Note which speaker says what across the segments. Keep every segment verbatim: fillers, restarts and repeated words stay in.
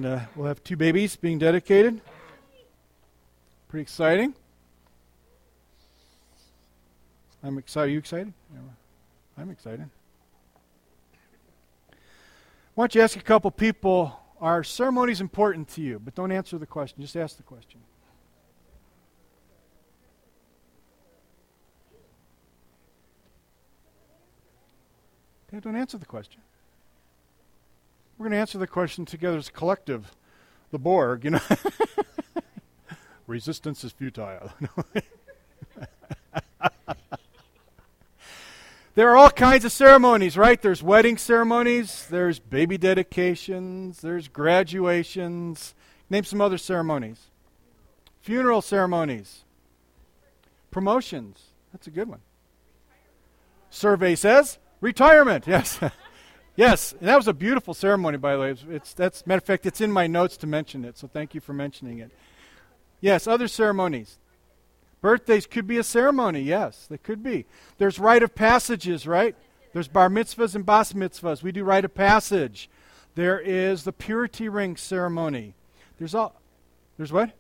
Speaker 1: and uh, we'll have two babies being dedicated. Pretty exciting. I'm excited. Are you excited? Yeah, I'm excited. Why don't you ask a couple people, are ceremonies important to you? But don't answer the question. Just ask the question. Okay, don't answer the question. We're going to answer the question together as a collective. The Borg, you know. Resistance is futile. There are all kinds of ceremonies, right? There's wedding ceremonies, there's baby dedications, there's graduations. Name some other ceremonies. Funeral ceremonies. Promotions. That's a good one. Survey says retirement. Yes. Yes. And that was a beautiful ceremony, by the way. It's, it's that's matter of fact, it's in my notes to mention it, so thank you for mentioning it. Yes, other ceremonies. Birthdays could be a ceremony, yes, they could be. There's rite of passages, right? There's bar mitzvahs and bas mitzvahs. We do rite of passage. There is the purity ring ceremony. There's all, there's what?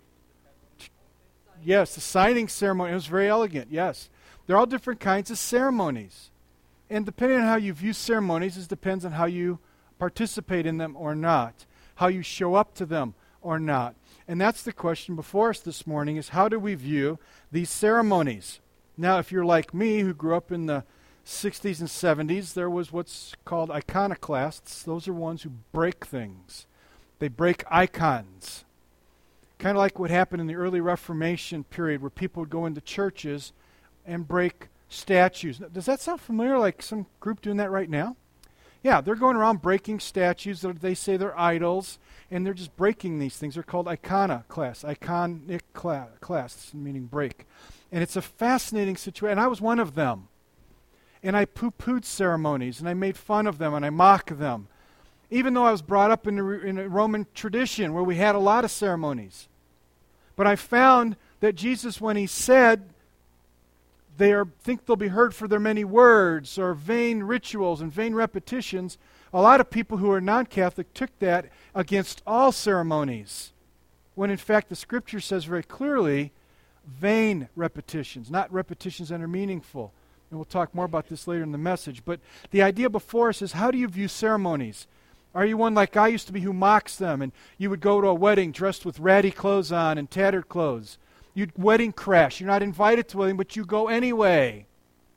Speaker 1: Yes, the signing ceremony. It was very elegant, yes. They're all different kinds of ceremonies. And depending on how you view ceremonies, it depends on how you participate in them or not, how you show up to them or not. And that's the question before us this morning, is how do we view these ceremonies? Now, if you're like me, who grew up in the sixties and seventies, there was what's called iconoclasts. Those are ones who break things. They break icons. Kind of like what happened in the early Reformation period, where people would go into churches and break statues. Does that sound familiar, like some group doing that right now? Yeah, they're going around breaking statues that they say they're idols, and they're just breaking these things. They're called iconoclasts, iconoclasts, meaning break. And it's a fascinating situation. And I was one of them. And I poo-pooed ceremonies, and I made fun of them, and I mocked them. Even though I was brought up in a, in a Roman tradition where we had a lot of ceremonies. But I found that Jesus, when he said, they are, think they'll be heard for their many words or vain rituals and vain repetitions, a lot of people who are non-Catholic took that against all ceremonies, when in fact the Scripture says very clearly, vain repetitions, not repetitions that are meaningful. And we'll talk more about this later in the message. But the idea before us is, how do you view ceremonies? Are you one like I used to be who mocks them, and you would go to a wedding dressed with ratty clothes on and tattered clothes? You'd wedding crash. You're not invited to a wedding, but you go anyway.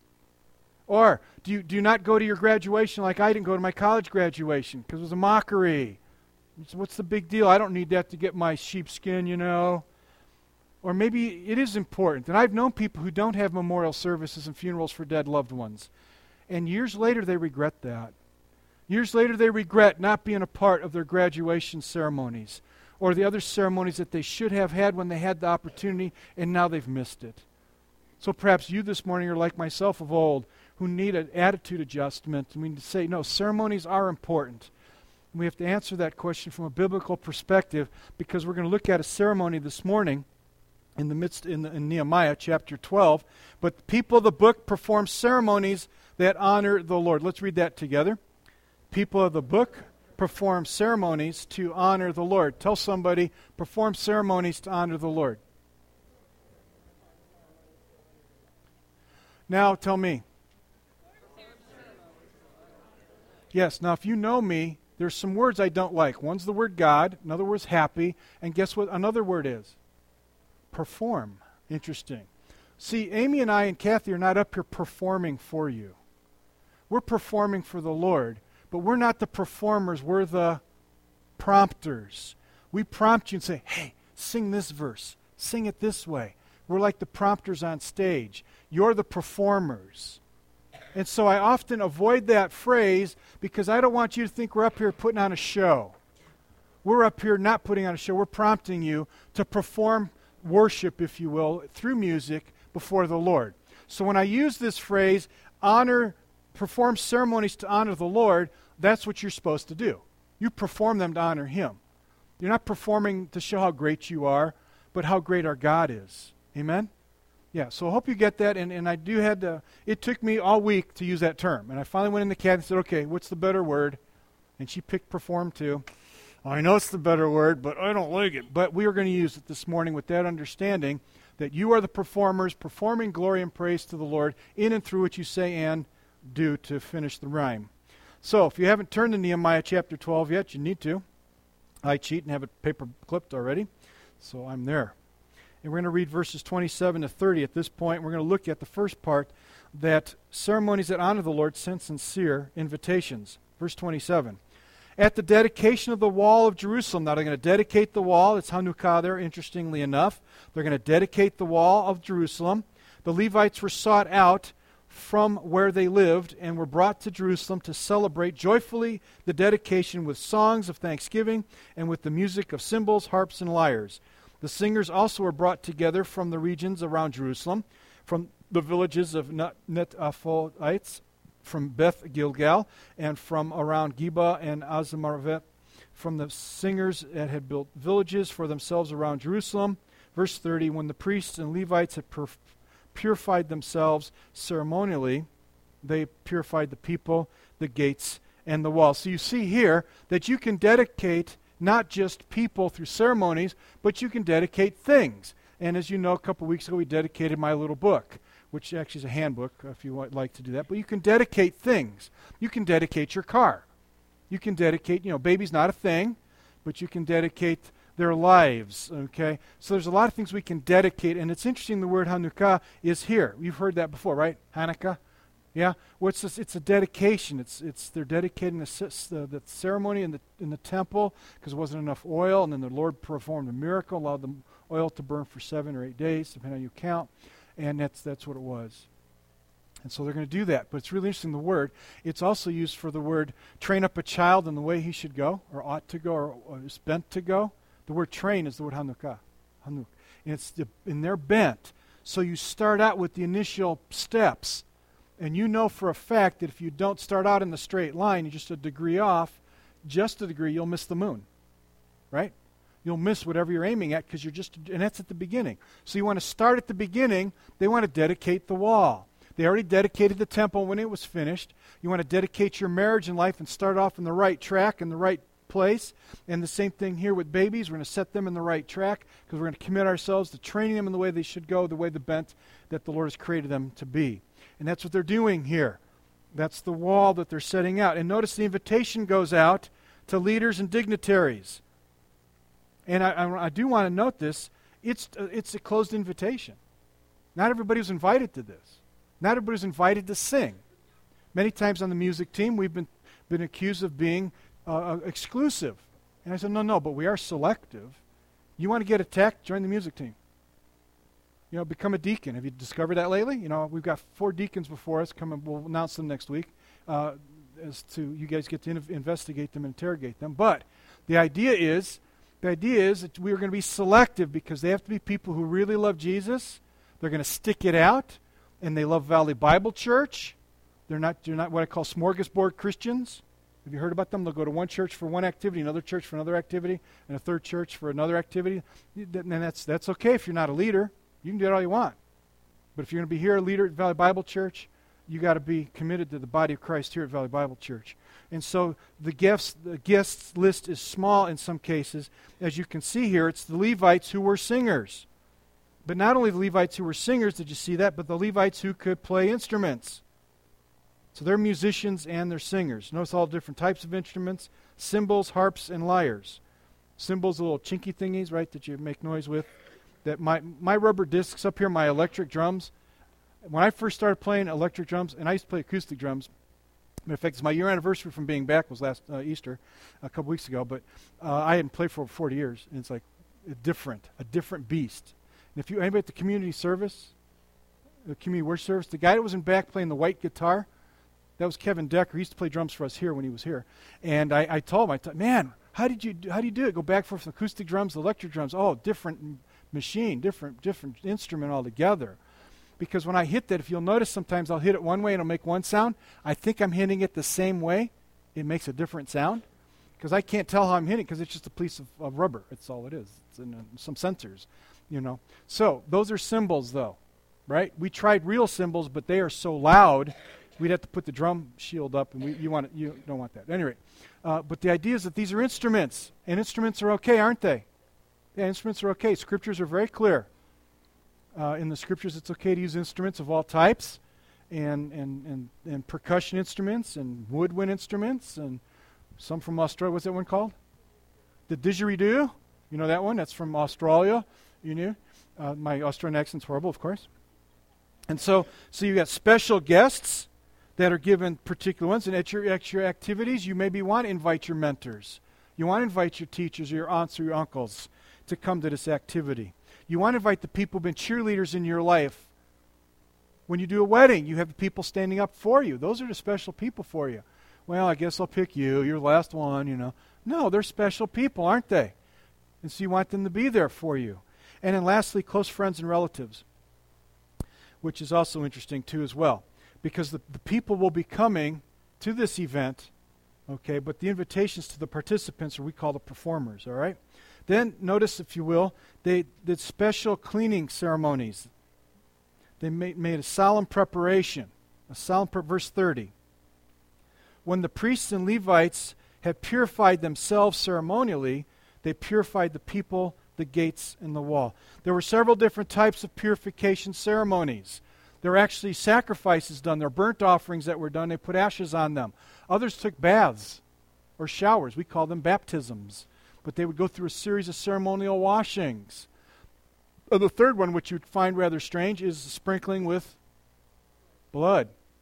Speaker 1: Or do you do you not go to your graduation like I didn't go to my college graduation because it was a mockery? So what's the big deal? I don't need that to get my sheepskin, you know. Or maybe it is important. And I've known people who don't have memorial services and funerals for dead loved ones. And years later they regret that. Years later they regret not being a part of their graduation ceremonies or the other ceremonies that they should have had when they had the opportunity, and now they've missed it. So perhaps you this morning are like myself of old, who need an attitude adjustment. And we need to say, no, ceremonies are important. And we have to answer that question from a biblical perspective, because we're going to look at a ceremony this morning in the midst in, the, in Nehemiah chapter twelve. But the people of the book perform ceremonies that honor the Lord. Let's read that together. People of the book perform ceremonies to honor the Lord. Tell somebody, perform ceremonies to honor the Lord. Now tell me. Yes, now if you know me, there's some words I don't like. One's the word God, another word's happy, and guess what another word is? Perform. Interesting. See, Amy and I and Kathy are not up here performing for you. We're performing for the Lord, but we're not the performers, we're the prompters. We prompt you and say, hey, sing this verse, sing it this way. We're like the prompters on stage. You're the performers. And so I often avoid that phrase because I don't want you to think we're up here putting on a show. We're up here not putting on a show. We're prompting you to perform worship, if you will, through music before the Lord. So when I use this phrase, honor, perform ceremonies to honor the Lord, that's what you're supposed to do. You perform them to honor Him. You're not performing to show how great you are, but how great our God is. Amen? Yeah, so I hope you get that, and, and I do had to, it took me all week to use that term, and I finally went in the cat and said, okay, what's the better word? And she picked perform too. I know it's the better word, but I don't like it. But we are going to use it this morning with that understanding that you are the performers, performing glory and praise to the Lord in and through what you say and do to finish the rhyme. So if you haven't turned to Nehemiah chapter twelve yet, you need to. I cheat and have it paper clipped already, so I'm there. And we're going to read verses twenty-seven to thirty at this point. We're going to look at the first part, that ceremonies that honor the Lord send sincere invitations. Verse twenty-seven. At the dedication of the wall of Jerusalem. Now they're going to dedicate the wall. It's Hanukkah there, interestingly enough. They're going to dedicate the wall of Jerusalem. The Levites were sought out from where they lived and were brought to Jerusalem to celebrate joyfully the dedication with songs of thanksgiving and with the music of cymbals, harps, and lyres. The singers also were brought together from the regions around Jerusalem, from the villages of Netophathites, from Beth Gilgal, and from around Geba and Azmaveth, from the singers that had built villages for themselves around Jerusalem. Verse thirty, when the priests and Levites had pur- purified themselves ceremonially, they purified the people, the gates, and the wall. So you see here that you can dedicate not just people through ceremonies, but you can dedicate things. And as you know, a couple of weeks ago we dedicated my little book, which actually is a handbook if you would like to do that. But you can dedicate things. You can dedicate your car. You can dedicate, you know, baby's not a thing, but you can dedicate their lives, okay? So there's a lot of things we can dedicate, and it's interesting the word Hanukkah is here. You've heard that before, right? Hanukkah? Yeah? Well, it's, just, it's a dedication. It's it's they're dedicating the, the, the ceremony in the in the temple because there wasn't enough oil, and then the Lord performed a miracle, allowed the oil to burn for seven or eight days, depending on how you count, and that's that's what it was. And so they're going to do that. But it's really interesting, the word. It's also used for the word train up a child in the way he should go, or ought to go, or, or is bent to go. The word train is the word Hanukkah. Hanuk. And it's the, and they're bent. So you start out with the initial steps. And you know for a fact that if you don't start out in the straight line, you're just a degree off, just a degree, you'll miss the moon. Right? You'll miss whatever you're aiming at because you're just, and that's at the beginning. So you want to start at the beginning. They want to dedicate the wall. They already dedicated the temple when it was finished. You want to dedicate your marriage and life and start off in the right track, in the right place. And the same thing here with babies. We're going to set them in the right track because we're going to commit ourselves to training them in the way they should go, the way the bent that the Lord has created them to be. And that's what they're doing here. That's the wall that they're setting out. And notice the invitation goes out to leaders and dignitaries. And I, I, I do want to note this. It's, uh, it's a closed invitation. Not everybody was invited to this. Not everybody was invited to sing. Many times on the music team, we've been, been accused of being uh, exclusive. And I said, no, no, but we are selective. You want to get attacked? Join the music team. You know, become a deacon. Have you discovered that lately? You know, we've got four deacons before us. Come and we'll announce them next week. Uh, as to you guys get to in- investigate them, and interrogate them. But the idea is, the idea is that we are going to be selective because they have to be people who really love Jesus. They're going to stick it out, and they love Valley Bible Church. They're not, they're not what I call smorgasbord Christians. Have you heard about them? They'll go to one church for one activity, another church for another activity, and a third church for another activity. And that's that's okay if you're not a leader. You can do it all you want. But if you're going to be here a leader at Valley Bible Church, you got to be committed to the body of Christ here at Valley Bible Church. And so the gifts, the guests list is small in some cases. As you can see here, it's the Levites who were singers. But not only the Levites who were singers, did you see that, but the Levites who could play instruments. So they're musicians and they're singers. Notice all different types of instruments: cymbals, harps, and lyres. Cymbals, the little chinky thingies, right, that you make noise with. That my, my rubber discs up here, my electric drums, when I first started playing electric drums, and I used to play acoustic drums. Matter of fact, it's my year anniversary from being back was last uh, Easter, a couple weeks ago, but uh, I hadn't played for over forty years, and it's like a different, a different beast. And if you, anybody at the community service, the community worship service, the guy that was in back playing the white guitar, that was Kevin Decker. He used to play drums for us here when he was here. And I, I told him, I thought, man, how did you do, how do you do it? Go back from acoustic drums to electric drums. Oh, different machine, different different instrument altogether. Because when I hit that, if you'll notice, sometimes I'll hit it one way and it'll make one sound. I think I'm hitting it the same way. It makes a different sound. Because I can't tell how I'm hitting because it's just a piece of, of rubber. It's all it is. It's in uh, some sensors, you know. So those are cymbals, though, right? We tried real cymbals, but they are so loud We'd have to put the drum shield up, and we, you want it, you don't want that. At any rate, uh, but the idea is that these are instruments, and instruments are okay, aren't they? Yeah, instruments are okay. Scriptures are very clear. Uh, in the Scriptures, it's okay to use instruments of all types, and and and, and percussion instruments, and woodwind instruments, and some from Australia. What's that one called? The didgeridoo. You know that one? That's from Australia. You knew? Uh, my Australian accent's horrible, of course. And so, so you got special guests that are given particular ones, and at your, at your activities, you maybe want to invite your mentors. You want to invite your teachers or your aunts or your uncles to come to this activity. You want to invite the people who've been cheerleaders in your life. When you do a wedding, you have the people standing up for you. Those are the special people for you. Well, I guess I'll pick you. You're the last one, you know. No, they're special people, aren't they? And so you want them to be there for you. And then lastly, close friends and relatives, which is also interesting too as well, because the, the people will be coming to this event, okay, but the invitations to the participants are we call the performers, all right? Then notice, if you will, they did special cleaning ceremonies. They made, made a solemn preparation, a solemn, pre- verse thirty. When the priests and Levites had purified themselves ceremonially, they purified the people, the gates, and the wall. There were several different types of purification ceremonies. There were actually sacrifices done. There were burnt offerings that were done. They put ashes on them. Others took baths or showers. We call them baptisms. But they would go through a series of ceremonial washings. Uh, the third one, which you'd find rather strange, is sprinkling with blood.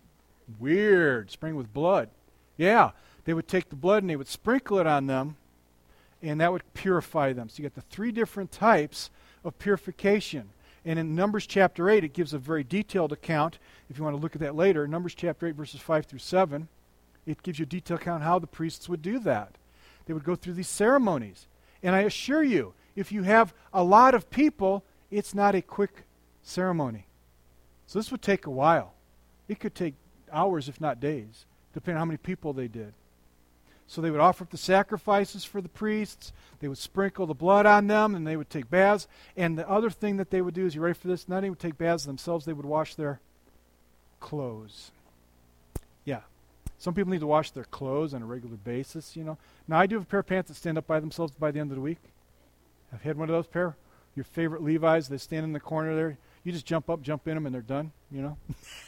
Speaker 1: Weird, sprinkling with blood. Yeah, they would take the blood and they would sprinkle it on them, and that would purify them. So you got the three different types of purification. And in Numbers chapter eight, it gives a very detailed account. If you want to look at that later, Numbers chapter eight, verses five through seven, it gives you a detailed account how the priests would do that. They would go through these ceremonies. And I assure you, if you have a lot of people, it's not a quick ceremony. So this would take a while. It could take hours, if not days, depending on how many people they did. So they would offer up the sacrifices for the priests. They would sprinkle the blood on them, and they would take baths. And the other thing that they would do, is you ready for this? Not only would take baths themselves, they would wash their clothes. Yeah. Some people need to wash their clothes on a regular basis, you know. Now, I do have a pair of pants that stand up by themselves by the end of the week. I've had one of those pair. Your favorite Levi's, they stand in the corner there. You just jump up, jump in them, and they're done, you know.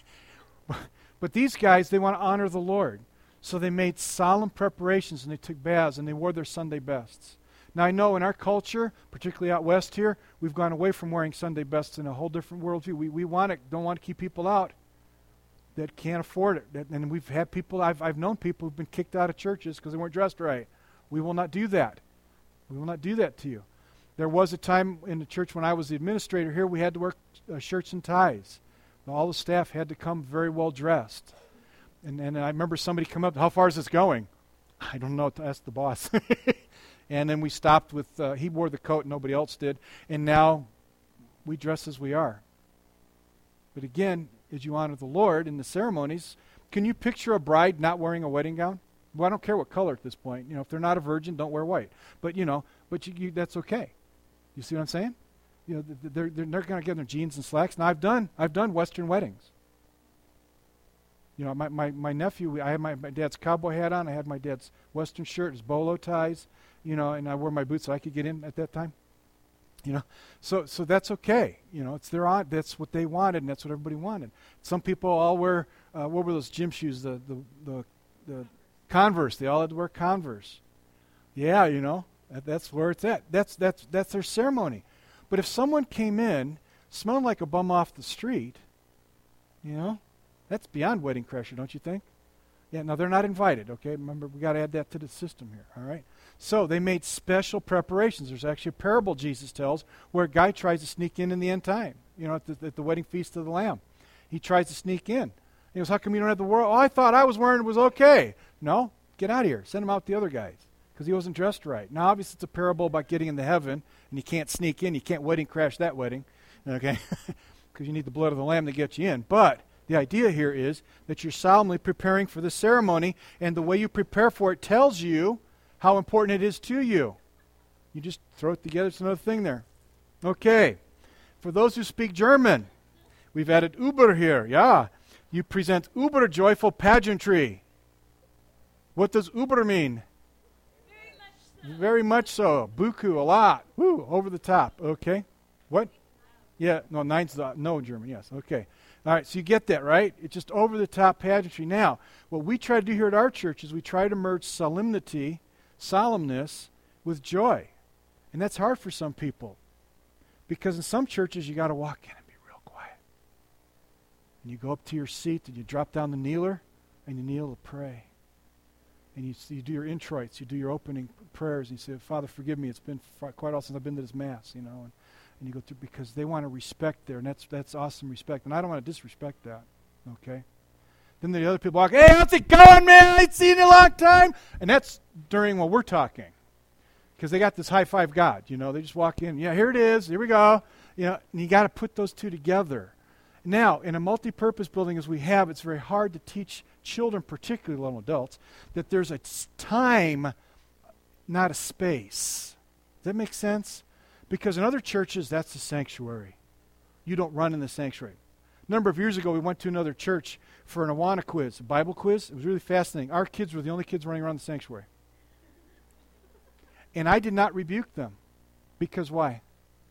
Speaker 1: But these guys, they want to honor the Lord. So they made solemn preparations, and they took baths, and they wore their Sunday bests. Now, I know in our culture, particularly out west here, we've gone away from wearing Sunday bests in a whole different worldview. We we want it, don't want to keep people out that can't afford it. That, and we've had people, I've, I've known people who've been kicked out of churches because they weren't dressed right. We will not do that. We will not do that to you. There was a time in the church when I was the administrator here, we had to wear uh, shirts and ties. All the staff had to come very well dressed. And, and I remember somebody come up, how far is this going? I don't know, to ask the boss. And then we stopped with, uh, he wore the coat, nobody else did. And now we dress as we are. But again, as you honor the Lord in the ceremonies, can you picture a bride not wearing a wedding gown? Well, I don't care what color at this point. You know, if they're not a virgin, don't wear white. But, you know, but you, you, that's okay. You see what I'm saying? You know, they're, they're, they're going to get their jeans and slacks. Now, I've done, I've done Western weddings. You know, my, my, my nephew, I had my, my dad's cowboy hat on. I had my dad's Western shirt, his bolo ties, you know, and I wore my boots so I could get in at that time. You know, so so that's okay. You know, it's their odd. That's what they wanted, and that's what everybody wanted. Some people all wear, uh, what were those gym shoes, the, the, the, the Converse. They all had to wear Converse. Yeah, you know, that, that's where it's at. That's, that's, that's their ceremony. But if someone came in smelling like a bum off the street, you know, that's beyond wedding crasher, don't you think? Yeah, no, they're not invited, okay? Remember, we got to add that to the system here, all right? So they made special preparations. There's actually a parable Jesus tells where a guy tries to sneak in in the end time, you know, at the, at the wedding feast of the Lamb. He tries to sneak in. He goes, how come you don't have the world? Oh, I thought I was wearing it was okay. No, get out of here. Send him out with the other guys because he wasn't dressed right. Now, obviously, it's a parable about getting into heaven, and you can't sneak in. You can't wedding crash that wedding, okay, because you need the blood of the Lamb to get you in. But the idea here is that you're solemnly preparing for the ceremony, and the way you prepare for it tells you how important it is to you. You just throw it together. It's another thing there. Okay. For those who speak German, we've added Uber here. Yeah. You present uber joyful pageantry. What does uber mean?
Speaker 2: Very much so.
Speaker 1: Very much so. Buku, a lot. Woo, over the top. Okay. What? Yeah, no, nine's the, no German, yes. Okay. All right, so you get that, right? It's just over the top pageantry. Now, what we try to do here at our church is we try to merge solemnity, solemnness, with joy. And that's hard for some people. Because in some churches, you got to walk in and be real quiet. And you go up to your seat and you drop down the kneeler and you kneel to pray. And you, you do your introits, you do your opening prayers, and you say, Father, forgive me, it's been f- quite a while since I've been to this Mass, you know. And, and you go through, because they want to respect there, and that's that's awesome respect. And I don't want to disrespect that, okay? Then the other people walk, hey, how's it going, man? I ain't seen you in a long time. And that's during while we're talking. Because they got this high five God, you know. They just walk in, yeah, here it is, here we go. You know, and you got to put those two together. Now, in a multi-purpose building as we have, it's very hard to teach children, particularly little adults, that there's a time, not a space. Does that make sense? Because in other churches, that's the sanctuary. You don't run in the sanctuary. A number of years ago, we went to another church for an Awana quiz, a Bible quiz. It was really fascinating. Our kids were the only kids running around the sanctuary. And I did not rebuke them. Because why?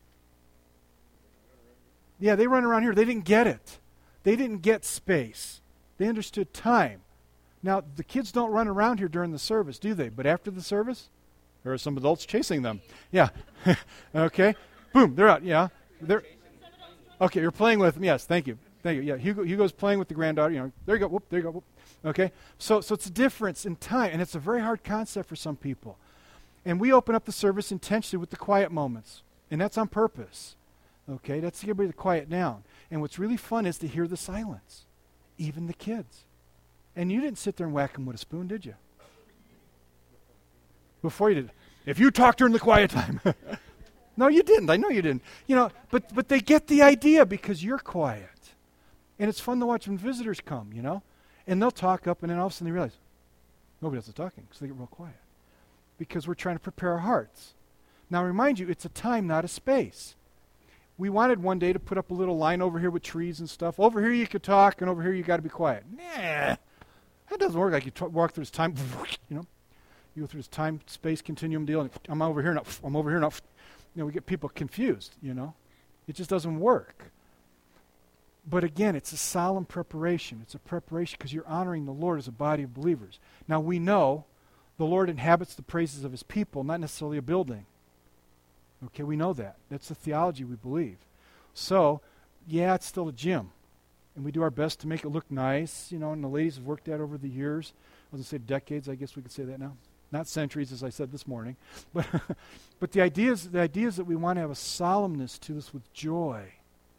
Speaker 1: Yeah, they run around here. They didn't get it. They didn't get space. They understood time. Now, the kids don't run around here during the service, do they? But after the service, there are some adults chasing them. Yeah. Okay. Boom, they're out. Yeah. They're Okay, you're playing with them. Yes, thank you. Thank you. Yeah, Hugo, Hugo's playing with the granddaughter. You know, there you go. Whoop, there you go. Whoop. Okay. So, so it's a difference in time, and it's a very hard concept for some people. And we open up the service intentionally with the quiet moments, and that's on purpose. Okay, that's to get everybody to quiet down. And what's really fun is to hear the silence, even the kids. And you didn't sit there and whack them with a spoon, did you? Before you did. If you talk during the quiet time. No, you didn't. I know you didn't. You know, but but they get the idea because you're quiet. And it's fun to watch when visitors come, you know. And they'll talk up, and then all of a sudden they realize, nobody else is talking, so they get real quiet. Because we're trying to prepare our hearts. Now, remind you, it's a time, not a space. We wanted one day to put up a little line over here with trees and stuff. Over here you could talk, and over here you got to be quiet. Nah, that doesn't work like you t- walk through this time, you know. You go through this time-space continuum deal, and I'm over here now, I'm over here now. You know, we get people confused, you know. It just doesn't work. But again, it's a solemn preparation. It's a preparation because you're honoring the Lord as a body of believers. Now, we know the Lord inhabits the praises of his people, not necessarily a building. Okay, we know that. That's the theology we believe. So, yeah, it's still a gym. And we do our best to make it look nice, you know, and the ladies have worked that over the years. I was going to say decades, I guess we could say that now. Not centuries, as I said this morning. But but the idea is the idea is that we want to have a solemnness to this with joy.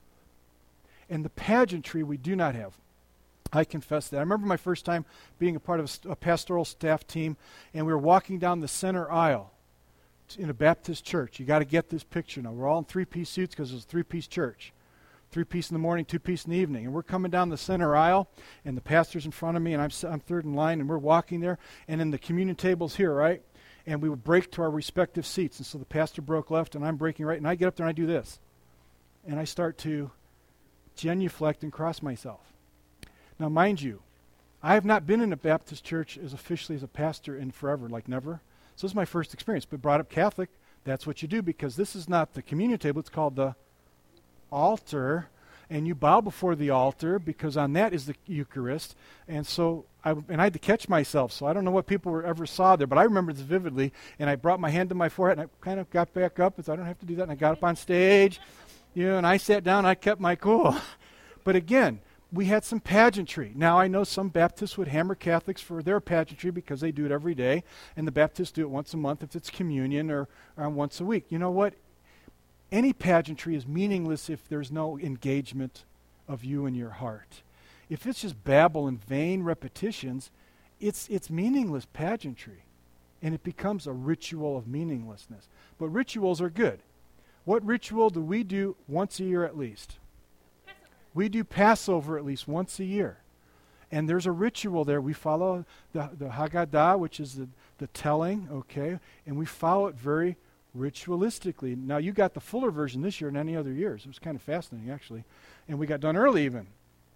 Speaker 1: And the pageantry we do not have. I confess that. I remember my first time being a part of a, st- a pastoral staff team, and we were walking down the center aisle t- in a Baptist church. You got to get this picture now. We're all in three-piece suits because it's a three-piece church. Three-piece in the morning, two-piece in the evening. And we're coming down the center aisle, and the pastor's in front of me, and I'm, s- I'm third in line, and we're walking there. And then the communion table's here, right? And we would break to our respective seats. And so the pastor broke left, and I'm breaking right. And I get up there, and I do this. And I start to genuflect and cross myself. Now, mind you, I have not been in a Baptist church as officially as a pastor in forever, like never. So this is my first experience. But brought up Catholic, that's what you do, because this is not the communion table. It's called the altar. And you bow before the altar, because on that is the Eucharist. And so, I, and I had to catch myself. So I don't know what people were, ever saw there, but I remember this vividly. And I brought my hand to my forehead, and I kind of got back up, and so I don't have to do that. And I got up on stage, you know, and I sat down, and I kept my cool. But again, we had some pageantry. Now, I know some Baptists would hammer Catholics for their pageantry because they do it every day, and the Baptists do it once a month if it's communion, or, or once a week. You know what? Any pageantry is meaningless if there's no engagement of you in your heart. If it's just babble and vain repetitions, it's it's meaningless pageantry, and it becomes a ritual of meaninglessness. But rituals are good. What ritual do we do once a year at least? We do Passover at least once a year. And there's a ritual there. We follow the, the Haggadah, which is the, the telling, okay? And we follow it very ritualistically. Now, you got the fuller version this year than any other years. It was kind of fascinating, actually. And we got done early even.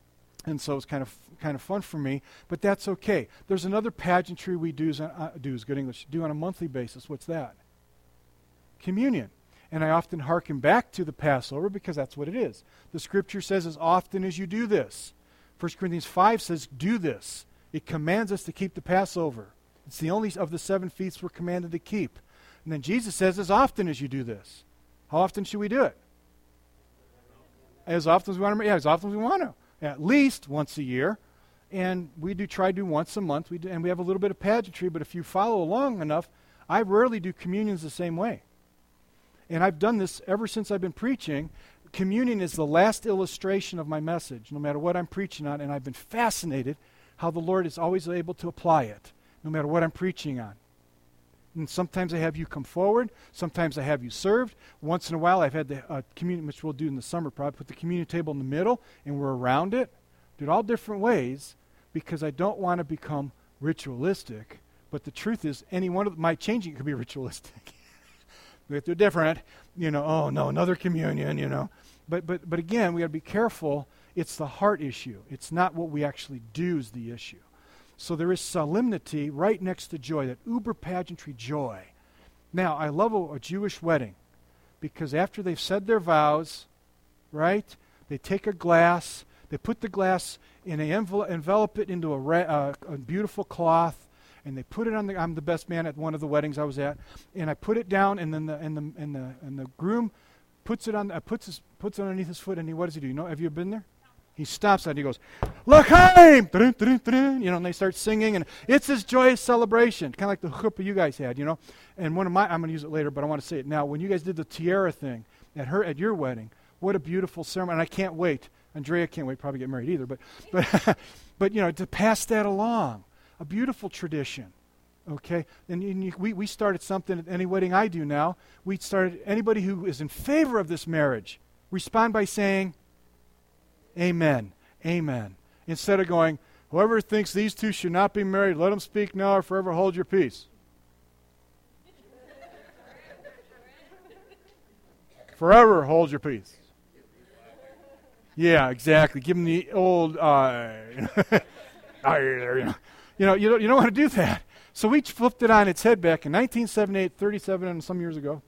Speaker 1: And so it's kind of kind of fun for me, but that's okay. There's another pageantry we do, uh, do is good English, do on a monthly basis. What's that? Communion. And I often hearken back to the Passover because that's what it is. The Scripture says, as often as you do this. First Corinthians five says, do this. It commands us to keep the Passover. It's the only of the seven feasts we're commanded to keep. And then Jesus says, as often as you do this. How often should we do it? As often as we want to. Yeah, as often as we want to. At least once a year. And we do try to do once a month. We do, and we have a little bit of pageantry, but if you follow along enough, I rarely do communions the same way. And I've done this ever since I've been preaching. Communion is the last illustration of my message, no matter what I'm preaching on, and I've been fascinated how the Lord is always able to apply it, no matter what I'm preaching on. And sometimes I have you come forward. Sometimes I have you served. Once in a while, I've had the uh, communion, which we'll do in the summer probably, put the communion table in the middle, and we're around it. Do it all different ways because I don't want to become ritualistic. But the truth is, any one of my changing could be ritualistic. If they're different, you know, oh, no, another communion, you know. But, but, but again, we got to be careful. It's the heart issue. It's not what we actually do is the issue. So there is solemnity right next to joy, that uber pageantry joy. Now, I love a, a Jewish wedding because after they've said their vows, right, they take a glass, they put the glass in a envelope, envelop it into a, ra- uh, a beautiful cloth, and they put it on the. I'm the best man at one of the weddings I was at, and I put it down, and then the and the and the and the groom puts it on, uh, puts his puts it underneath his foot, and he what does he do? You know, have you been there? He stops and he goes, L'chaim! You know, and they start singing, and it's this joyous celebration, kind of like the chuppah you guys had, you know. And one of my, I'm going to use it later, but I want to say it now. When you guys did the tiara thing at her at your wedding, what a beautiful ceremony! And I can't wait. Andrea can't wait, probably get married either, but but but you know, to pass that along, a beautiful tradition. Okay, and, and you, we we started something at any wedding I do now. We started anybody who is in favor of this marriage respond by saying, Amen. Amen. Instead of going, whoever thinks these two should not be married, let them speak now or forever hold your peace. Forever hold your peace. Yeah, exactly. Give them the old, uh, you know, you know, you don't, you don't want to do that. So we flipped it on its head back in nineteen seventy-eight, thirty-seven and some years ago.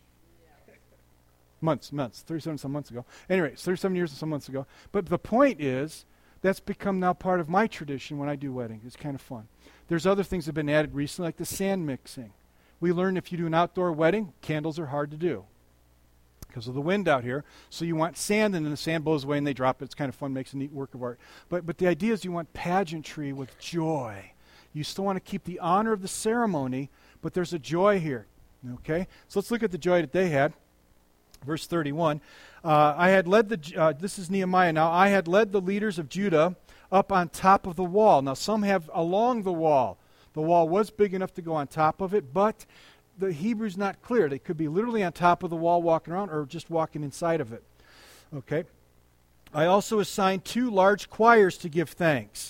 Speaker 1: Months, months, thirty-seven some months ago. Anyway, it's thirty-seven years and some months ago. But the point is, that's become now part of my tradition when I do weddings. It's kind of fun. There's other things that have been added recently, like the sand mixing. We learned if you do an outdoor wedding, candles are hard to do because of the wind out here. So you want sand, and then the sand blows away and they drop it. It's kind of fun, makes a neat work of art. But but the idea is you want pageantry with joy. You still want to keep the honor of the ceremony, but there's a joy here. Okay? So let's look at the joy that they had. Verse thirty-one, uh, I had led the, uh, this is Nehemiah now, I had led the leaders of Judah up on top of the wall. Now some have along the wall. The wall was big enough to go on top of it, but the Hebrew's not clear. They could be literally on top of the wall walking around or just walking inside of it. Okay. I also assigned two large choirs to give thanks.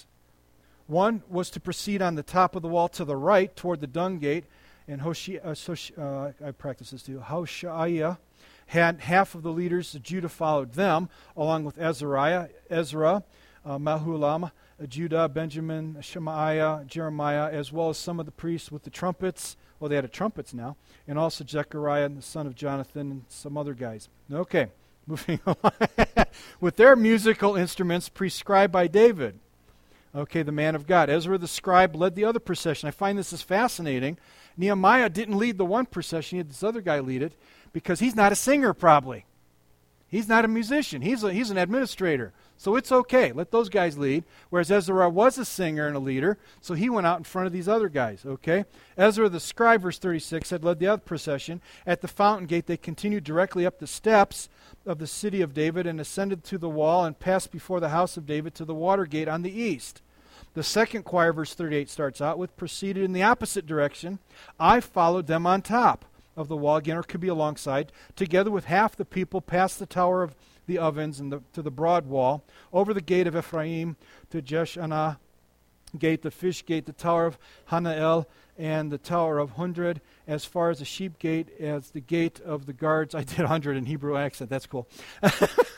Speaker 1: One was to proceed on the top of the wall to the right toward the dung gate, and Hoshea, uh, Hosh, uh, I practice this too, Hoshaiah had half of the leaders of Judah followed them, along with Azariah, Ezra, uh, Mahulam, uh, Judah, Benjamin, Shemaiah, Jeremiah, as well as some of the priests with the trumpets. Well, they had a trumpets now, and also Zechariah, the son of Jonathan, and some other guys. Okay, moving on. With their musical instruments prescribed by David. Okay, the man of God. Ezra the scribe led the other procession. I find this is fascinating. Nehemiah didn't lead the one procession. He had this other guy lead it because he's not a singer probably. He's not a musician. He's a, he's an administrator. So it's okay. Let those guys lead. Whereas Ezra was a singer and a leader, so he went out in front of these other guys. Okay? Ezra the scribe, verse thirty-six, had led the other procession. At the fountain gate, they continued directly up the steps of the city of David and ascended to the wall and passed before the house of David to the water gate on the east. The second choir, verse thirty-eight, starts out with, proceeded in the opposite direction. I followed them on top of the wall, again, or could be alongside, together with half the people past the tower of the ovens and the, to the broad wall, over the gate of Ephraim, to Jeshanah gate, the fish gate, the tower of Hanael, and the tower of Hundred, as far as the sheep gate, as the gate of the guards. I did hundred in Hebrew accent, that's cool.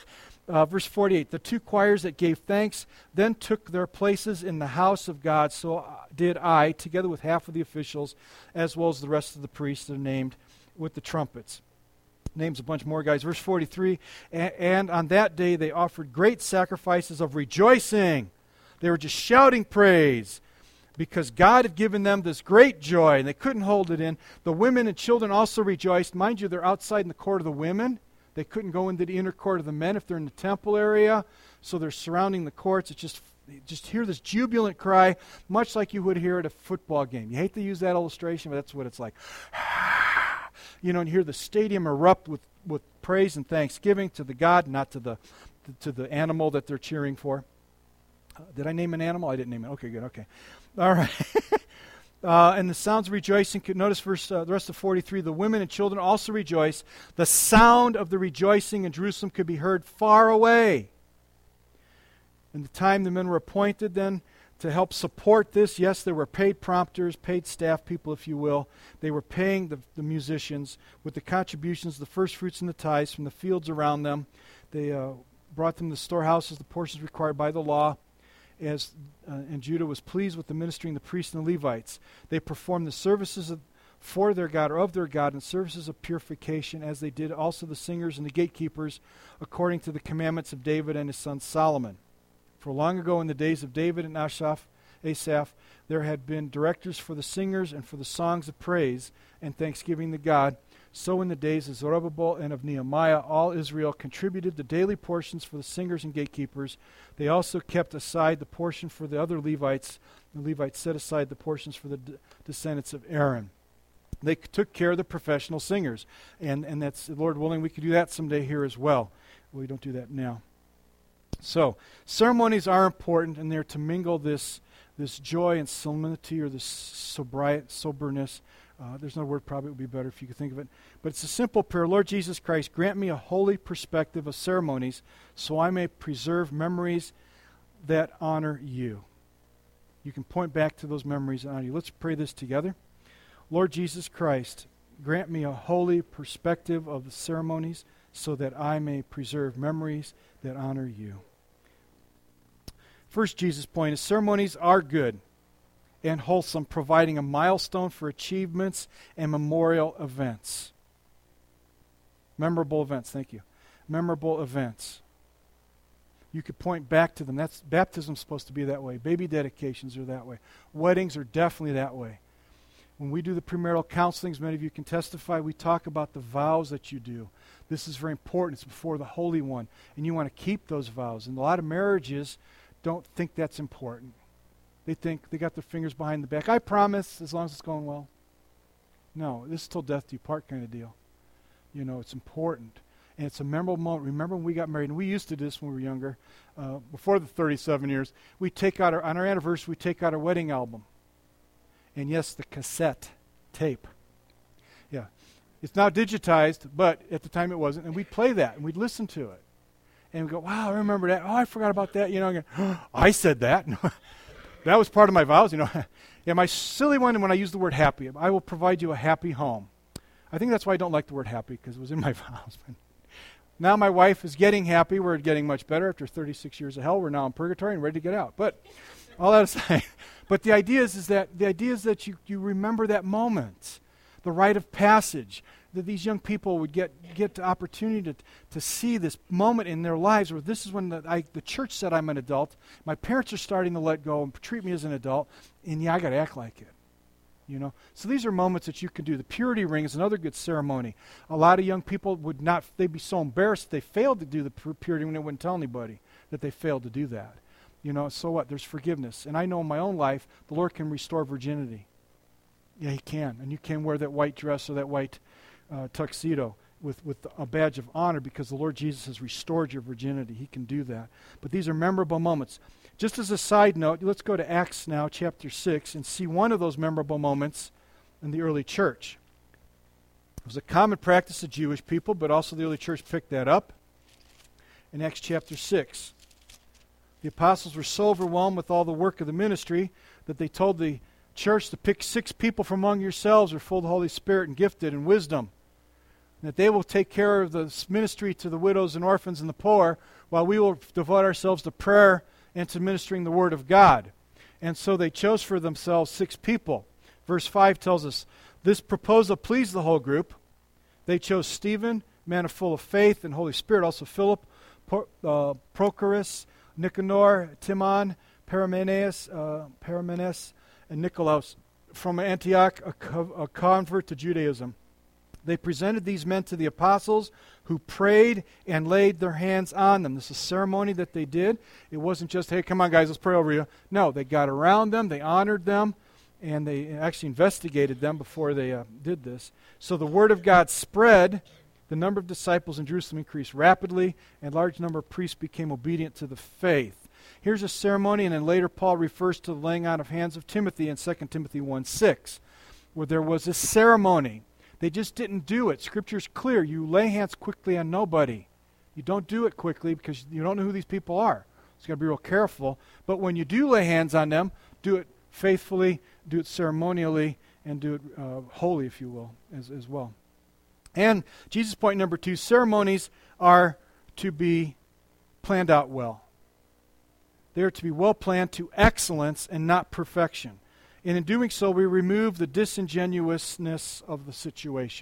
Speaker 1: Uh, verse forty-eight, the two choirs that gave thanks then took their places in the house of God. So did I, together with half of the officials, as well as the rest of the priests that are named with the trumpets. Names a bunch more guys. Verse forty-three, and, and on that day they offered great sacrifices of rejoicing. They were just shouting praise because God had given them this great joy, and they couldn't hold it in. The women and children also rejoiced. Mind you, they're outside in the court of the women. They couldn't go into the inner court of the men if they're in the temple area, so they're surrounding the courts. It's just, just hear this jubilant cry, much like you would hear at a football game. You hate to use that illustration, but that's what it's like. You know, and hear the stadium erupt with, with praise and thanksgiving to the God, not to the to the animal that they're cheering for. Uh, did I name an animal? I didn't name it. Okay, good. Okay, all right. Uh, and the sounds of rejoicing, notice verse, uh, the rest of forty-three, the women and children also rejoice. The sound of the rejoicing in Jerusalem could be heard far away. In the time the men were appointed then to help support this, yes, there were paid prompters, paid staff people, if you will. They were paying the, the musicians with the contributions, the first fruits and the tithes from the fields around them. They uh, brought them to the storehouses, the portions required by the law. As uh, and Judah was pleased with the ministering of the priests and the Levites. They performed the services of, for their God or of their God and services of purification, as they did also the singers and the gatekeepers, according to the commandments of David and his son Solomon. For long ago in the days of David and Asaph, Asaph, there had been directors for the singers and for the songs of praise and thanksgiving to God. So in the days of Zerubbabel and of Nehemiah, all Israel contributed the daily portions for the singers and gatekeepers. They also kept aside the portion for the other Levites. The Levites set aside the portions for the d- descendants of Aaron. They c- took care of the professional singers. And, and that's, Lord willing, we could do that someday here as well. We don't do that now. So, ceremonies are important, and they're to mingle this, this joy and solemnity or this sobri- soberness. Uh, there's no word, probably it would be better if you could think of it. But it's a simple prayer. Lord Jesus Christ, grant me a holy perspective of ceremonies so I may preserve memories that honor you. You can point back to those memories that honor you. Let's pray this together. Lord Jesus Christ, grant me a holy perspective of the ceremonies so that I may preserve memories that honor you. First Jesus' point is ceremonies are good and wholesome, providing a milestone for achievements and memorial events. Memorable events, thank you. Memorable events. You could point back to them. That's baptism's supposed to be that way. Baby dedications are that way. Weddings are definitely that way. When we do the premarital counselings, many of you can testify, we talk about the vows that you do. This is very important. It's before the Holy One, and you want to keep those vows. And a lot of marriages don't think that's important. They think they got their fingers behind the back. I promise, as long as it's going well. No, this is till death do you part kind of deal. You know, it's important. And it's a memorable moment. Remember when we got married, and we used to do this when we were younger, uh, before the thirty-seven years, we take out our, on our anniversary, we take out our wedding album. And yes, the cassette tape. Yeah. It's now digitized, but at the time it wasn't. And we'd play that, and we'd listen to it. And we'd go, wow, I remember that. Oh, I forgot about that. You know, and go, oh, I said that. That was part of my vows, you know. Yeah, my silly one when I use the word happy. I will provide you a happy home. I think that's why I don't like the word happy, because it was in my vows. Now my wife is getting happy. We're getting much better after thirty-six years of hell. We're now in purgatory and ready to get out. But all that aside, but the idea is, is that the idea is that you, you remember that moment, the rite of passage, that these young people would get get the opportunity to to see this moment in their lives where this is when the, I, the church said I'm an adult. My parents are starting to let go and treat me as an adult, and yeah, I got to act like it. You know, so these are moments that you can do. The purity ring is another good ceremony. A lot of young people would not, they'd be so embarrassed if they failed to do the purity ring, they wouldn't tell anybody that they failed to do that. You know, so what? There's forgiveness. And I know in my own life, the Lord can restore virginity. Yeah, He can. And you can wear that white dress or that white uh, tuxedo with, with a badge of honor because the Lord Jesus has restored your virginity. He can do that. But these are memorable moments. Just as a side note, let's go to Acts now, chapter six, and see one of those memorable moments in the early church. It was a common practice of Jewish people, but also the early church picked that up. In Acts chapter six, the apostles were so overwhelmed with all the work of the ministry that they told the church to pick six people from among yourselves who are full of the Holy Spirit and gifted in wisdom. that they will take care of the ministry to the widows and orphans and the poor, while we will devote ourselves to prayer and to ministering the Word of God. And so they chose for themselves six people. Verse five tells us, this proposal pleased the whole group. They chose Stephen, man of full of faith and Holy Spirit, also Philip, Pro, uh, Prochorus, Nicanor, Timon, Paramenes, uh, Paramenes, and Nicolaus, from Antioch, a, co- a convert to Judaism. They presented these men to the apostles, who prayed and laid their hands on them. This is a ceremony that they did. It wasn't just, hey, come on, guys, let's pray over you. No, they got around them, they honored them, and they actually investigated them before they uh, did this. So the word of God spread. The number of disciples in Jerusalem increased rapidly, and a large number of priests became obedient to the faith. Here's a ceremony, and then later Paul refers to the laying on of hands of Timothy in Second Timothy one six, where there was a ceremony. They just didn't do it. Scripture's clear. You lay hands quickly on nobody. You don't do it quickly because you don't know who these people are. So you've got to be real careful. But when you do lay hands on them, do it faithfully, do it ceremonially, and do it uh, holy, if you will, as, as well. And Jesus' point number two, ceremonies are to be planned out well. They are to be well planned to excellence and not perfection. And in doing so, we remove the disingenuousness of the situation.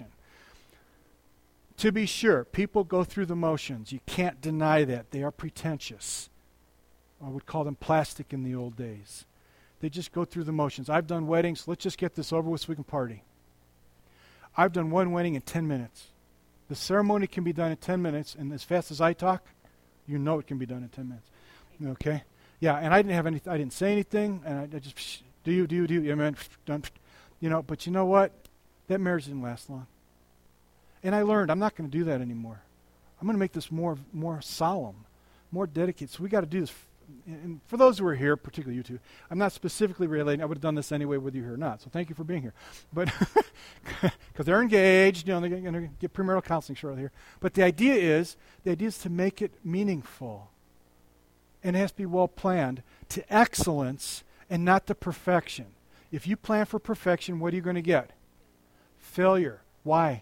Speaker 1: To be sure, people go through the motions. You can't deny that. They are pretentious. I would call them plastic in the old days. They just go through the motions. I've done weddings. Let's just get this over with so we can party. I've done one wedding in ten minutes. The ceremony can be done in ten minutes, and as fast as I talk, you know it can be done in ten minutes. Okay? Yeah, and I didn't have any. I didn't say anything, and I, I just... Psh, Do you, do you, do you, amen, done, you know, but you know what? That marriage didn't last long. And I learned I'm not going to do that anymore. I'm going to make this more more solemn, more dedicated. So we got to do this. F- and for those who are here, particularly you two, I'm not specifically relating. I would have done this anyway whether you're here or not. So thank you for being here. But because they're engaged, you know, they're going to get premarital counseling shortly here. But the idea is, the idea is to make it meaningful. And it has to be well planned to excellence and not to perfection. If you plan for perfection, what are you going to get? Failure. Why?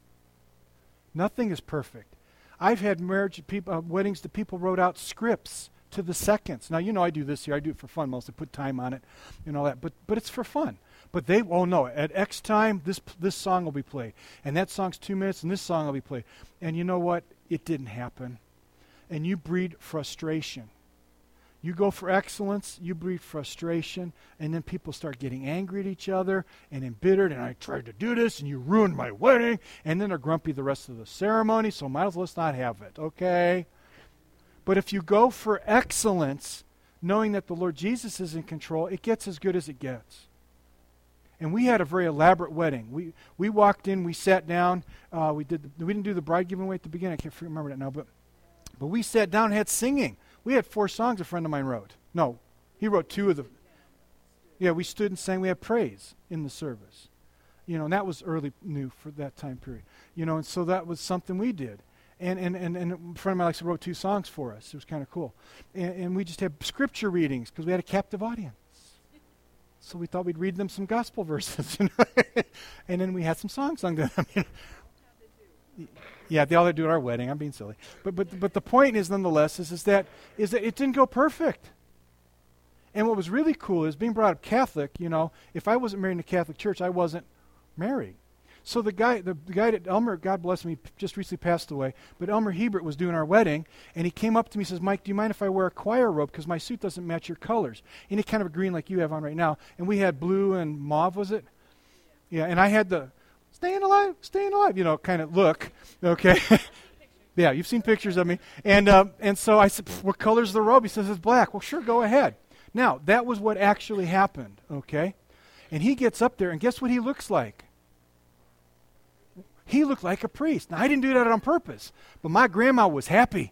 Speaker 1: Nothing is perfect. I've had marriage people, uh, weddings that people wrote out scripts to the seconds. Now, you know I do this here. I do it for fun mostly. Put time on it and all that. But but it's for fun. But they, oh no, at X time, this this song will be played. And that song's two minutes, and this song will be played. And you know what? It didn't happen. And you breed frustration. You go for excellence, you breed frustration, and then people start getting angry at each other and embittered, and I tried to do this, and you ruined my wedding, and then they're grumpy the rest of the ceremony, so might as well let's not have it, okay? But if you go for excellence, knowing that the Lord Jesus is in control, it gets as good as it gets. And we had a very elaborate wedding. We we walked in, we sat down, uh, we did the, we didn't do the bride giving away at the beginning, I can't remember that now, but but we sat down and had singing. We had four songs a friend of mine wrote. No, he wrote two of the... Yeah, we stood and sang. We had praise in the service. You know, and that was early new for that time period. You know, and so that was something we did. And and, and, and a friend of mine actually wrote two songs for us. It was kind of cool. And, and we just had scripture readings because we had a captive audience. So we thought we'd read them some gospel verses. You know? And then we had some songs sung to them. You know? Yeah, they all had to do at our wedding. I'm being silly. But but but the point is, nonetheless, is, is that is that it didn't go perfect. And what was really cool is being brought up Catholic, you know, if I wasn't married in a Catholic church, I wasn't married. So the guy, the, the guy that Elmer, God bless him, he just recently passed away, but Elmer Hebert was doing our wedding, and he came up to me and says, Mike, do you mind if I wear a choir robe because my suit doesn't match your colors? And he kind of a green like you have on right now. And we had blue and mauve, was it? Yeah, and I had the staying alive, staying alive, you know, kind of look, okay? Yeah, you've seen pictures of me. And uh, and so I said, what color's the robe? He says, it's black. Well, sure, go ahead. Now, that was what actually happened, okay? And he gets up there, and guess what he looks like? He looked like a priest. Now, I didn't do that on purpose, but my grandma was happy.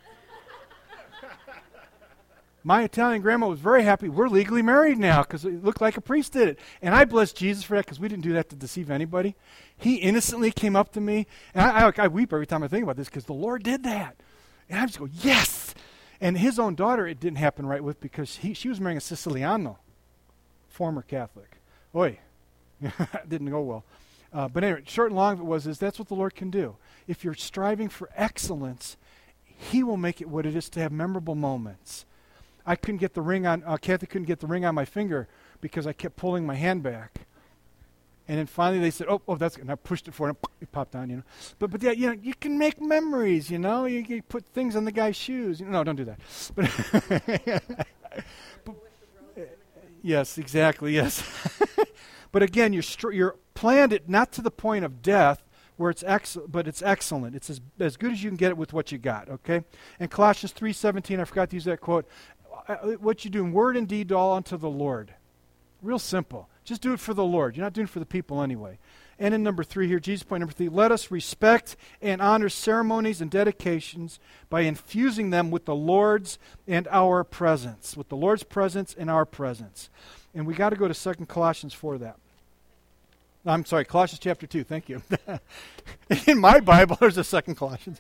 Speaker 1: My Italian grandma was very happy. We're legally married now because it looked like a priest did it. And I bless Jesus for that because we didn't do that to deceive anybody. He innocently came up to me. And I, I, I weep every time I think about this because the Lord did that. And I just go, yes! And his own daughter, it didn't happen right with because he, she was marrying a Siciliano, former Catholic. Oy, didn't go well. Uh, but anyway, short and long of it was is that's what the Lord can do. If you're striving for excellence, He will make it what it is to have memorable moments. I couldn't get the ring on, uh, Kathy couldn't get the ring on my finger because I kept pulling my hand back. And then finally they said, oh, oh, that's good. And I pushed it for him. It popped on, you know. But, but yeah, you know, you can make memories, you know. You, you put things on the guy's shoes. You know, no, don't do that. But, but yes, exactly, yes. But again, you're, str- you're planned it not to the point of death, where it's ex- but it's excellent. It's as, as good as you can get it with what you got, okay? And Colossians three seventeen, I forgot to use that quote. Uh, what you do in word and deed, all unto the Lord. Real simple. Just do it for the Lord. You're not doing it for the people anyway. And in number three here, Jesus' point number three, let us respect and honor ceremonies and dedications by infusing them with the Lord's and our presence. With the Lord's presence and our presence. And we got to go to Second Colossians for that. I'm sorry, Colossians chapter two. Thank you. In my Bible, there's a Second Colossians.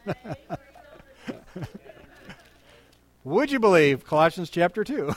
Speaker 1: Would you believe Colossians chapter two?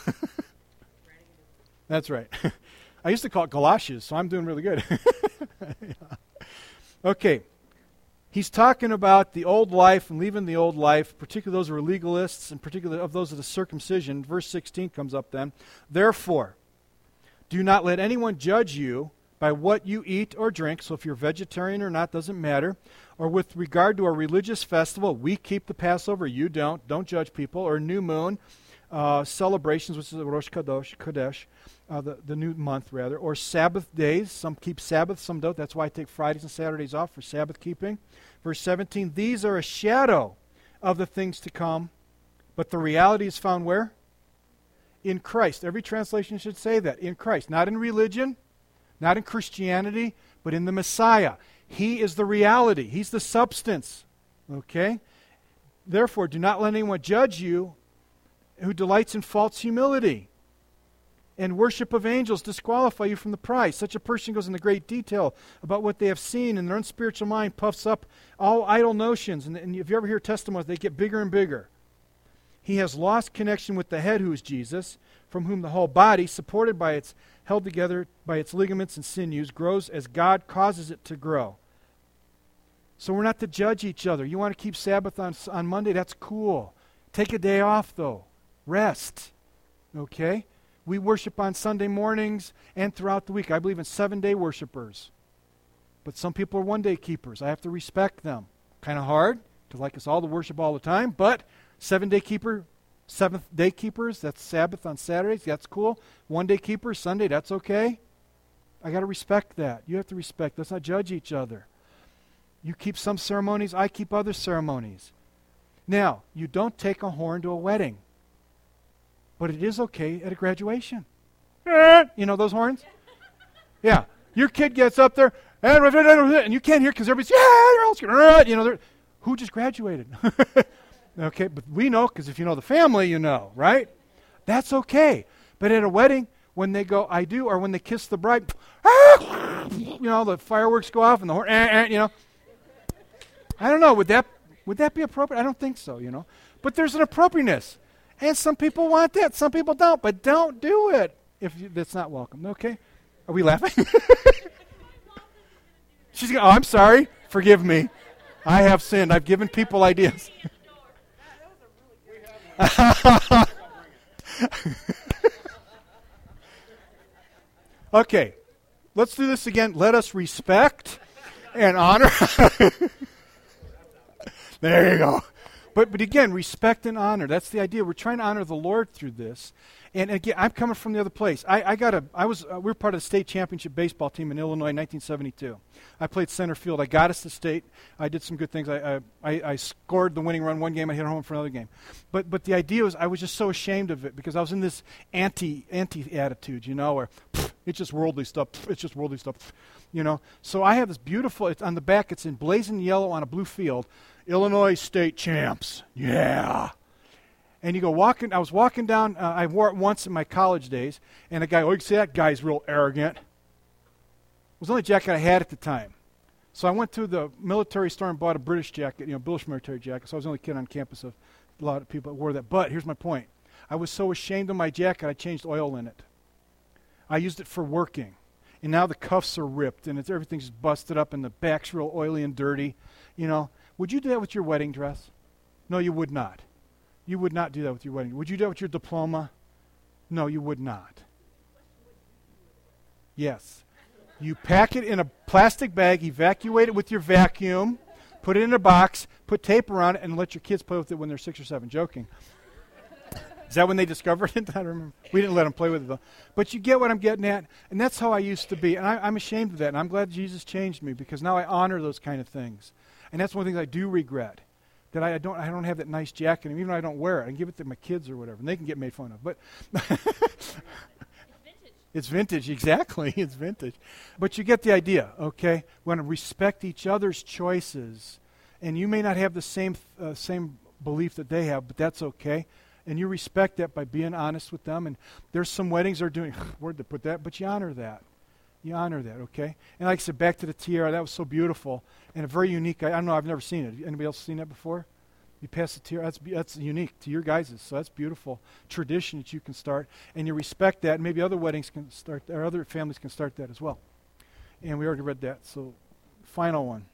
Speaker 1: That's right. I used to call it Galatians, so I'm doing really good. Yeah. Okay. He's talking about the old life and leaving the old life, particularly those who are legalists and particularly of those of the circumcision. Verse sixteen comes up then. Therefore, do not let anyone judge you by what you eat or drink. So if you're vegetarian or not, doesn't matter. Or with regard to a religious festival, we keep the Passover, you don't. Don't judge people. Or new moon uh, celebrations, which is the Rosh Kadosh, Kodesh, uh, the, the new month rather. Or Sabbath days. Some keep Sabbath, some don't. That's why I take Fridays and Saturdays off for Sabbath keeping. Verse seventeen, these are a shadow of the things to come, but the reality is found where? In Christ. Every translation should say that. In Christ. Not in religion, not in Christianity, but in the Messiah. He is the reality. He's the substance. Okay? Therefore, do not let anyone judge you who delights in false humility and worship of angels disqualify you from the prize. Such a person goes into great detail about what they have seen, and their unspiritual mind puffs up all idle notions. And, and if you ever hear testimonies, they get bigger and bigger. He has lost connection with the head, who is Jesus, from whom the whole body, supported by its, held together by its ligaments and sinews, grows as God causes it to grow. So we're not to judge each other. You want to keep Sabbath on, on Monday? That's cool. Take a day off, though. Rest. Okay? We worship on Sunday mornings and throughout the week. I believe in seven-day worshipers. But some people are one-day keepers. I have to respect them. Kind of hard to like us all to worship all the time, but seven-day keeper, seventh-day keepers, that's Sabbath on Saturdays, that's cool. One-day keepers, Sunday, that's okay. I got to respect that. You have to respect. Let's not judge each other. You keep some ceremonies, I keep other ceremonies. Now, you don't take a horn to a wedding, but it is okay at a graduation. You know those horns? Yeah. Your kid gets up there, and you can't hear because everybody's, yeah, they're all scared. You know, they're, who just graduated? Okay, but we know because if you know the family, you know, right? That's okay. But at a wedding, when they go, I do, or when they kiss the bride, you know, the fireworks go off and the horn, you know. I don't know, would that would that be appropriate? I don't think so, you know. But there's an appropriateness. And some people want that, some people don't, but don't do it if you, that's not welcome, okay? Are we laughing? She's going, oh, I'm sorry. Forgive me. I have sinned. I've given people ideas. Okay, let's do this again. Let us respect and honor. There you go. But but again, respect and honor. That's the idea. We're trying to honor the Lord through this. And again, I'm coming from the other place. I, I got a. I was. Uh, we were part of the state championship baseball team in Illinois, in nineteen seventy-two. I played center field. I got us to state. I did some good things. I, I I I scored the winning run one game. I hit home for another game. But but the idea was I was just so ashamed of it because I was in this anti anti attitude, you know, where pff, it's just worldly stuff. Pff, it's just worldly stuff, pff, you know. So I have this beautiful. It's on the back. It's in blazing yellow on a blue field. Illinois state champs. Yeah. And you go walking, I was walking down, uh, I wore it once in my college days, and a guy, oh, you can see that guy's real arrogant. It was the only jacket I had at the time. So I went to the military store and bought a British jacket, you know, British military jacket. So I was the only kid on campus of a lot of people that wore that. But here's my point. I was so ashamed of my jacket, I changed oil in it. I used it for working. and now the cuffs are ripped, and it's everything's busted up, and the back's real oily and dirty. You know, would you do that with your wedding dress? No, you would not. You would not do that with your wedding. Would you do that with your diploma? No, you would not. Yes. You pack it in a plastic bag, evacuate it with your vacuum, put it in a box, put tape around it, and let your kids play with it when they're six or seven. Joking. Is that when they discovered it? I don't remember. We didn't let them play with it, though. But you get what I'm getting at, and that's how I used to be. And I, I'm ashamed of that, and I'm glad Jesus changed me, because now I honor those kind of things. And that's one of the things I do regret, that I, I don't I don't have that nice jacket, and even though I don't wear it, I can give it to my kids or whatever, and they can get made fun of. But it's vintage, exactly. It's vintage. But you get the idea, okay? We want to respect each other's choices. And you may not have the same uh, same belief that they have, but that's okay. And you respect that by being honest with them. And there's some weddings that are doing, where'd they put that? But you honor that. You honor that, okay? And like I said, back to the tiara, that was so beautiful. And a very unique, I, I don't know, I've never seen it. Anybody else seen that before? You pass the tiara, that's, that's unique to your guys', so that's beautiful tradition that you can start. And you respect that, and maybe other weddings can start, or other families can start that as well. And we already read that, so final one.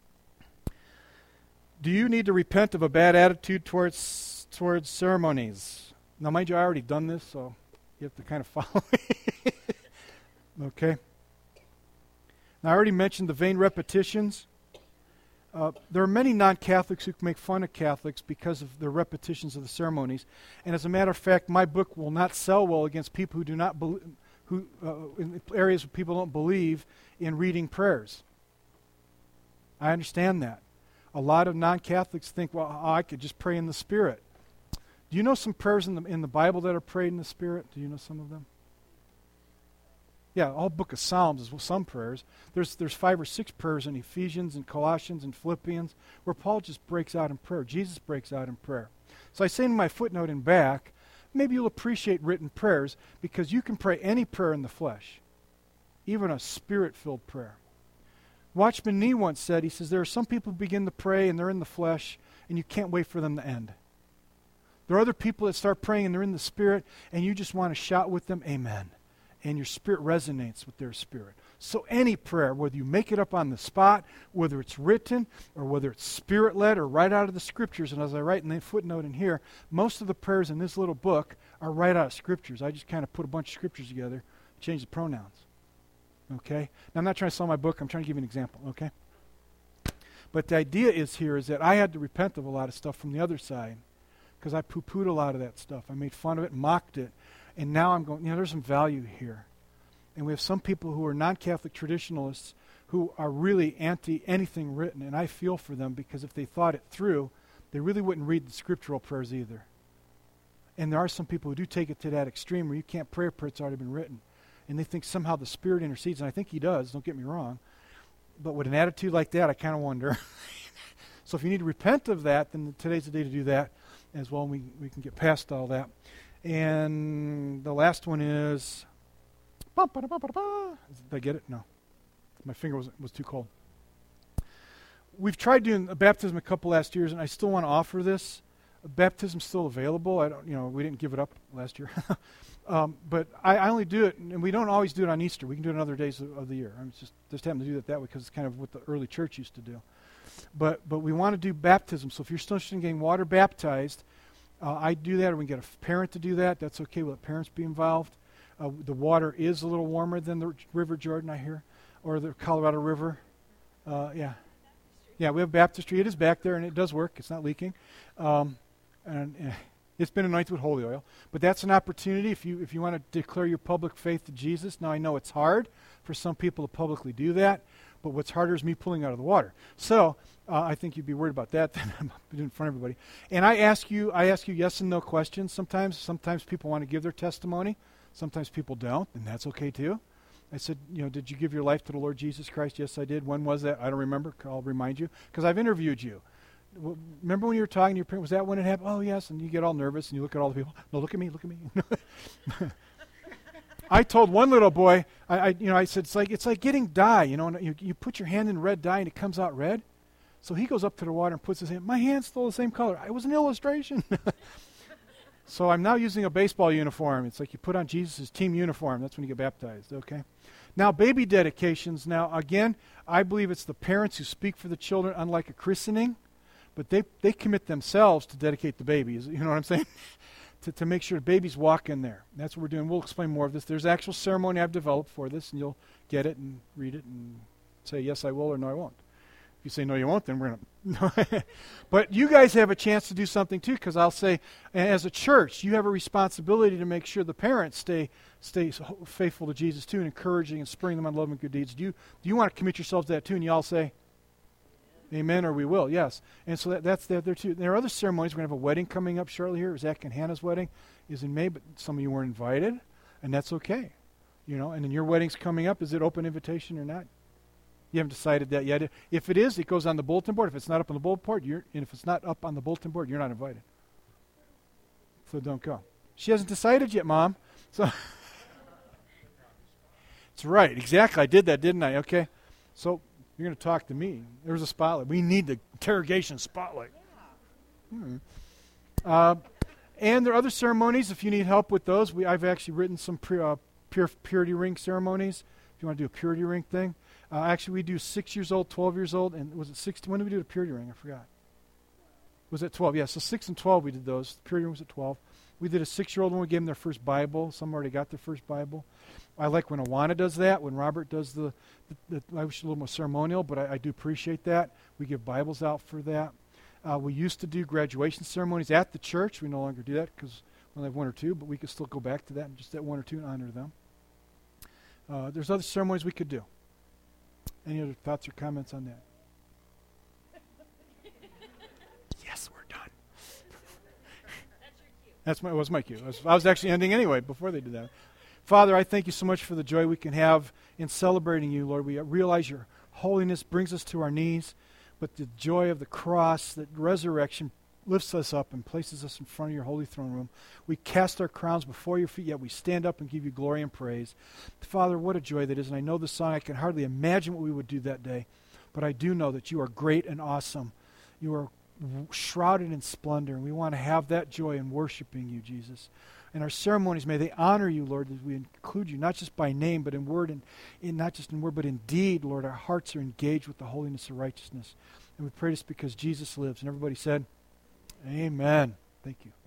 Speaker 1: Do you need to repent of a bad attitude towards towards ceremonies? Now, mind you, I already done this, so you have to kind of follow me. Okay. Now, I already mentioned the vain repetitions. Uh, there are many non-Catholics who can make fun of Catholics because of the repetitions of the ceremonies. And as a matter of fact, my book will not sell well against people who do not believe, who uh, in areas where people don't believe in reading prayers. I understand that. A lot of non-Catholics think, well, I could just pray in the Spirit. Do you know some prayers in the in the Bible that are prayed in the Spirit? Do you know some of them? Yeah, all book of Psalms is some prayers. There's there's five or six prayers in Ephesians and Colossians and Philippians where Paul just breaks out in prayer. Jesus breaks out in prayer. So I say in my footnote in back, maybe you'll appreciate written prayers because you can pray any prayer in the flesh, even a Spirit-filled prayer. Watchman Nee once said, he says, there are some people who begin to pray and they're in the flesh and you can't wait for them to end. There are other people that start praying and they're in the Spirit and you just want to shout with them, amen. And your spirit resonates with their spirit. So any prayer, whether you make it up on the spot, whether it's written, or whether it's Spirit-led or right out of the Scriptures, and as I write in the footnote in here, most of the prayers in this little book are right out of Scriptures. I just kind of put a bunch of Scriptures together, change the pronouns. Okay? Now, I'm not trying to sell my book. I'm trying to give you an example. Okay? But the idea is here is that I had to repent of a lot of stuff from the other side because I poo-pooed a lot of that stuff. I made fun of it, mocked it. And now I'm going, you know, there's some value here. And we have some people who are non-Catholic traditionalists who are really anti anything written. And I feel for them because if they thought it through, they really wouldn't read the scriptural prayers either. And there are some people who do take it to that extreme where you can't pray a prayer that's already been written. And they think somehow the Spirit intercedes. And I think He does, don't get me wrong. But with an attitude like that, I kind of wonder. So if you need to repent of that, then today's the day to do that as well. And we, we can get past all that. And the last one is, did I get it? No. My finger was was too cold. We've tried doing a baptism a couple last years, and I still want to offer this. Baptism's still available. I don't, you know, we didn't give it up last year. um, but I, I only do it, and we don't always do it on Easter. We can do it on other days of, of the year. I'm just just having to do that that way because it's kind of what the early church used to do. But but we want to do baptism. So if you're still interested in getting water baptized, Uh, I do that, or we can get a parent to do that. That's okay. We'll let parents be involved. Uh, the water is a little warmer than the River Jordan, I hear, or the Colorado River. Uh, yeah. Yeah, we have baptistry. It is back there, and it does work. It's not leaking. Um, and uh, it's been anointed with holy oil. But that's an opportunity if you if you want to declare your public faith to Jesus. Now, I know it's hard for some people to publicly do that, but what's harder is me pulling out of the water. So uh, I think you'd be worried about that than I'm doing in front of everybody. And I ask you, I ask you yes and no questions. Sometimes, sometimes people want to give their testimony. Sometimes people don't, and that's okay too. I said, you know, did you give your life to the Lord Jesus Christ? Yes, I did. When was that? I don't remember. I'll remind you because I've interviewed you. Well, remember when you were talking to your parents? Was that when it happened? Oh, yes. And you get all nervous and you look at all the people. No, look at me. Look at me. I told one little boy, I, I, you know, I said, it's like it's like getting dye, you know, and you, you put your hand in red dye and it comes out red. So he goes up to the water and puts his hand, my hand's still the same color. It was an illustration. So I'm now using a baseball uniform. It's like you put on Jesus' team uniform. That's when you get baptized, okay? Now, baby dedications, now, again, I believe it's the parents who speak for the children, unlike a christening, but they, they commit themselves to dedicate the babies. You know what I'm saying? to, to make sure the babies walk in there. That's what we're doing. We'll explain more of this. There's actual ceremony I've developed for this, and you'll get it and read it and say, yes, I will, or no, I won't. If you say, no, you won't, then we're going to. But you guys have a chance to do something, too, because I'll say, as a church, you have a responsibility to make sure the parents stay stay faithful to Jesus, too, and encouraging and spurring them on love and good deeds. Do you, do you want to commit yourselves to that, too? And you all say, amen, or we will, yes. And so that, that's there, there, too. There are other ceremonies. We're going to have a wedding coming up shortly here. Zach and Hannah's wedding is in May, but some of you weren't invited, and that's okay. You know, and then your wedding's coming up. Is it open invitation or not? You haven't decided that yet. If it is, it goes on the bulletin board. If it's not up on the bulletin board, you're, and if it's not up on the bulletin board, you're not invited. So don't go. She hasn't decided yet, Mom. So that's right. Exactly. I did that, didn't I? Okay. So you're going to talk to me. There's a spotlight. We need the interrogation spotlight. Hmm. Uh, and there are other ceremonies. If you need help with those, we I've actually written some pre, uh, pure, purity ring ceremonies. If you want to do a purity ring thing. Uh, actually, we do six years old, twelve years old, and was it sixteen? When did we do the purity ring? I forgot. Was it twelve? Yeah, so six and twelve we did those. The purity ring was at twelve. We did a six-year-old when we gave them their first Bible. Some already got their first Bible. I like when Awana does that, when Robert does the, the, the I wish it was a little more ceremonial, but I, I do appreciate that. We give Bibles out for that. Uh, we used to do graduation ceremonies at the church. We no longer do that because we only have one or two, but we could still go back to that and just that one or two and honor them. Uh, there's other ceremonies we could do. Any other thoughts or comments on that? Yes, we're done.
Speaker 2: That's your cue.
Speaker 1: That's my was my cue. I was, I was actually ending anyway before they did that. Father, I thank you so much for the joy we can have in celebrating you, Lord. We realize your holiness brings us to our knees, but the joy of the cross, that resurrection, lifts us up and places us in front of your holy throne room. We cast our crowns before your feet, yet we stand up and give you glory and praise. Father, what a joy that is. And I know the song, I can hardly imagine what we would do that day. But I do know that you are great and awesome. You are shrouded in splendor, and we want to have that joy in worshiping you, Jesus. And our ceremonies, may they honor you, Lord, as we include you, not just by name, but in word, and in, not just in word, but in deed, Lord. Our hearts are engaged with the holiness and righteousness. And we pray this because Jesus lives. And everybody said, amen. Thank you.